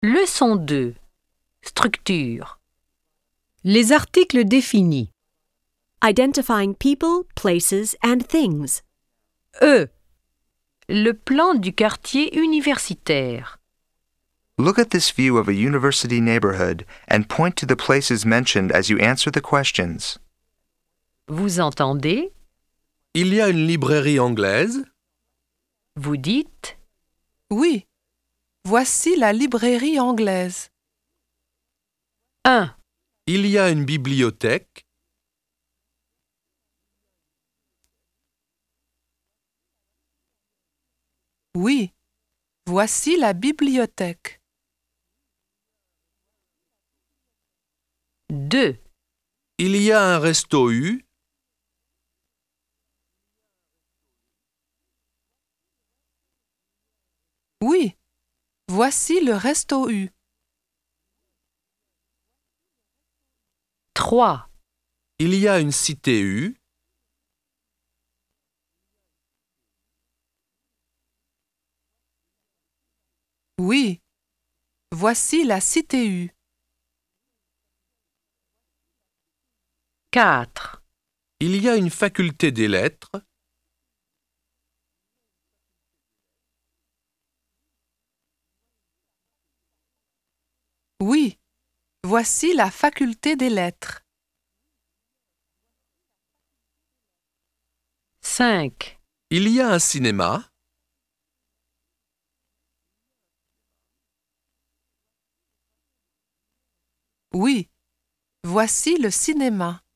Leçon 2. Structure. Les articles définis. Identifying people, places and things. E. Le plan du quartier universitaire. Look at this view of a university neighborhood and point to the places mentioned as you answer the questions. Vous entendez? Il y a une librairie anglaise. Vous dites? Oui, voici la librairie anglaise. 1. Il y a une bibliothèque. Oui, voici la bibliothèque. 2. Il y a un resto U. Oui, voici le resto U. 3. Il y a une cité U. Oui, voici la cité U. 4. Il y a une faculté des lettres. Oui, voici la faculté des lettres. 5. Il y a un cinéma. Oui, voici le cinéma.